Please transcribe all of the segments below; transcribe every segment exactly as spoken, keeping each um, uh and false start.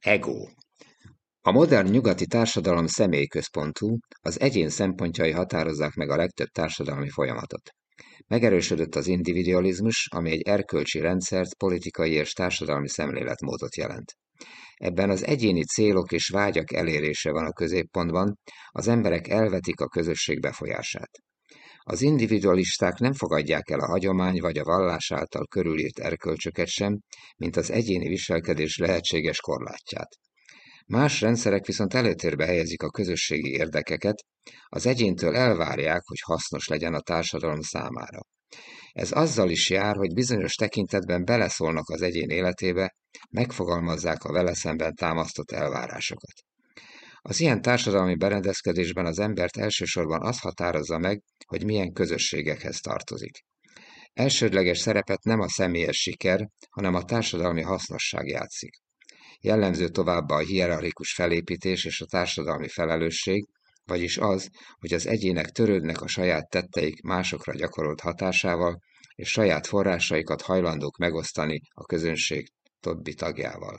Ego. A modern nyugati társadalom személyközpontú, az egyén szempontjai határozzák meg a legtöbb társadalmi folyamatot. Megerősödött az individualizmus, ami egy erkölcsi rendszert, politikai és társadalmi szemléletmódot jelent. Ebben az egyéni célok és vágyak elérése van a középpontban, az emberek elvetik a közösség befolyását. Az individualisták nem fogadják el a hagyomány vagy a vallás által körülírt erkölcsöket sem, mint az egyéni viselkedés lehetséges korlátját. Más rendszerek viszont előtérbe helyezik a közösségi érdekeket, az egyéntől elvárják, hogy hasznos legyen a társadalom számára. Ez azzal is jár, hogy bizonyos tekintetben beleszólnak az egyén életébe, megfogalmazzák a vele szemben támasztott elvárásokat. Az ilyen társadalmi berendezkedésben az embert elsősorban az határozza meg, hogy milyen közösségekhez tartozik. Elsődleges szerepet nem a személyes siker, hanem a társadalmi hasznosság játszik. Jellemző továbbá a hierarchikus felépítés és a társadalmi felelősség, vagyis az, hogy az egyének törődnek a saját tetteik másokra gyakorolt hatásával, és saját forrásaikat hajlandók megosztani a közönség többi tagjával.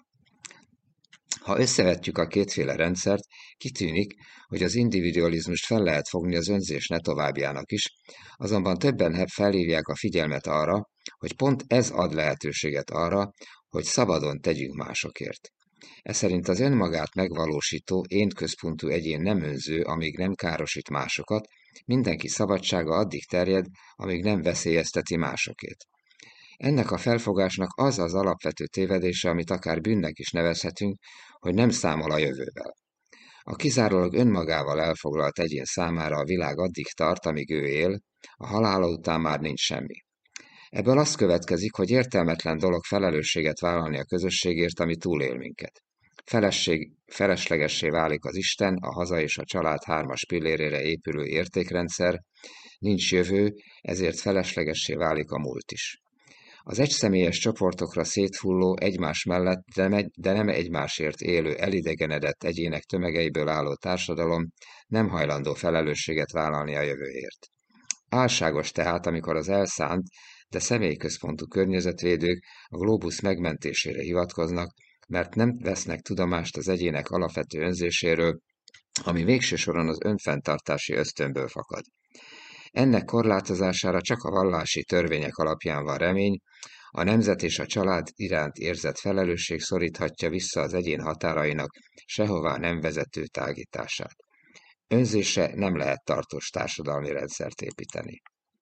Ha összevetjük a kétféle rendszert, kitűnik, hogy az individualizmust fel lehet fogni az önzés ne továbbjának is, azonban többen felhívják a figyelmet arra, hogy pont ez ad lehetőséget arra, hogy szabadon tegyünk másokért. Ez szerint az önmagát megvalósító, én központú egyén nem önző, amíg nem károsít másokat, mindenki szabadsága addig terjed, amíg nem veszélyezteti másokét. Ennek a felfogásnak az az alapvető tévedése, amit akár bűnnek is nevezhetünk, hogy nem számol a jövővel. A kizárólag önmagával elfoglalt egyén számára a világ addig tart, amíg ő él, a halála után már nincs semmi. Ebből az következik, hogy értelmetlen dolog felelősséget vállalni a közösségért, ami túlél minket. Felesség, feleslegessé válik az Isten, a haza és a család hármas pillérére épülő értékrendszer, nincs jövő, ezért feleslegessé válik a múlt is. Az egyszemélyes csoportokra széthulló, egymás mellett, de nem egymásért élő, elidegenedett egyének tömegeiből álló társadalom nem hajlandó felelősséget vállalni a jövőért. Álságos tehát, amikor az elszánt, de személyközpontú környezetvédők a glóbusz megmentésére hivatkoznak, mert nem vesznek tudomást az egyének alapvető önzéséről, ami végső soron az önfenntartási ösztönből fakad. Ennek korlátozására csak a vallási törvények alapján van remény, a nemzet és a család iránt érzett felelősség szoríthatja vissza az egyén határainak sehová nem vezető tágítását. Önzése nem lehet tartós társadalmi rendszert építeni.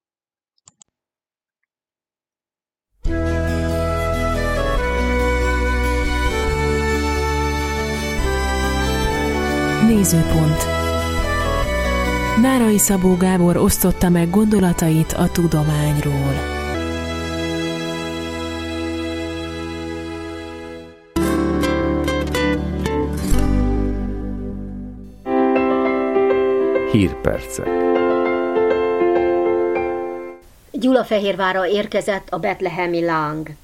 Nézőpont. Nárai Szabó Gábor osztotta meg gondolatait a tudományról. Hírpercek. Gyulafehérvárra érkezett a betlehemi láng.